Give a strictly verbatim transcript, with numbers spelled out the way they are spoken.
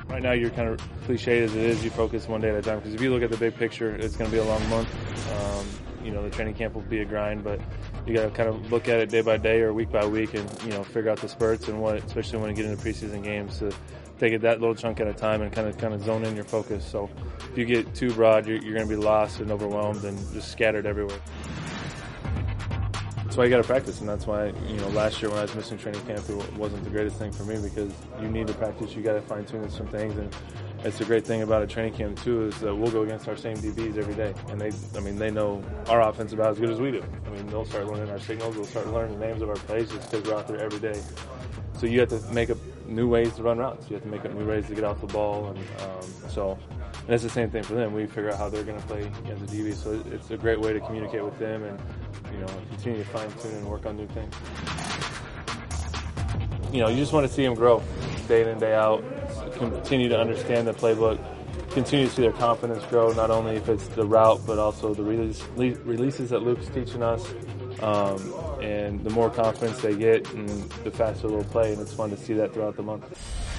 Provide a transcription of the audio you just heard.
Right now, you're kind of cliched as it is, you focus one day at a time. Because if you look at the big picture, it's going to be a long month. Um, you know, the training camp will be a grind, but you got to kind of look at it day by day or week by week, and you know, figure out the spurts and what, especially when you get into preseason games, to take it that little chunk at a time and kind of kind of zone in your focus. So if you get too broad, you're, you're going to be lost and overwhelmed and just scattered everywhere. That's why you got to practice, and that's why, you know, last year when I was missing training camp, it wasn't the greatest thing for me, because you need to practice. You got to fine tune some things, and it's a great thing about a training camp too, is that we'll go against our same D Bs every day, and they, I mean, they know our offense about as good as we do. I mean, they'll start learning our signals, they'll start learning the names of our plays just because we're out there every day. So you have to make up new ways to run routes. You have to make up new ways to get off the ball, and um, so and it's the same thing for them. We figure out how they're going to play as a D B, so it's a great way to communicate with them and, you know, continue to fine tune and work on new things. You know, you just want to see them grow day in and day out, continue to understand the playbook, continue to see their confidence grow, not only if it's the route, but also the release, releases that Luke's teaching us. Um, and the more confidence they get, and the faster they'll play, and it's fun to see that throughout the month.